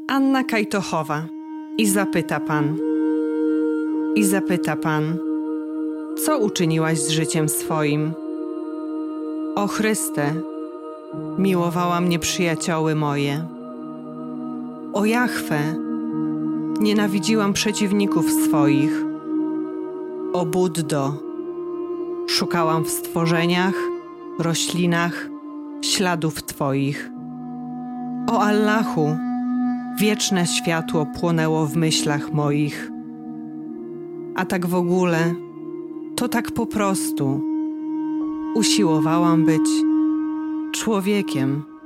Anna Kajtochowa. I zapyta Pan, co uczyniłaś z życiem swoim? O Chryste, miłowała mnie przyjacioły moje. O Jahwe, nienawidziłam przeciwników swoich. O Buddo, szukałam w stworzeniach, roślinach śladów Twoich. O Allahu, wieczne światło płonęło w myślach moich. A tak w ogóle, to tak po prostu usiłowałam być człowiekiem.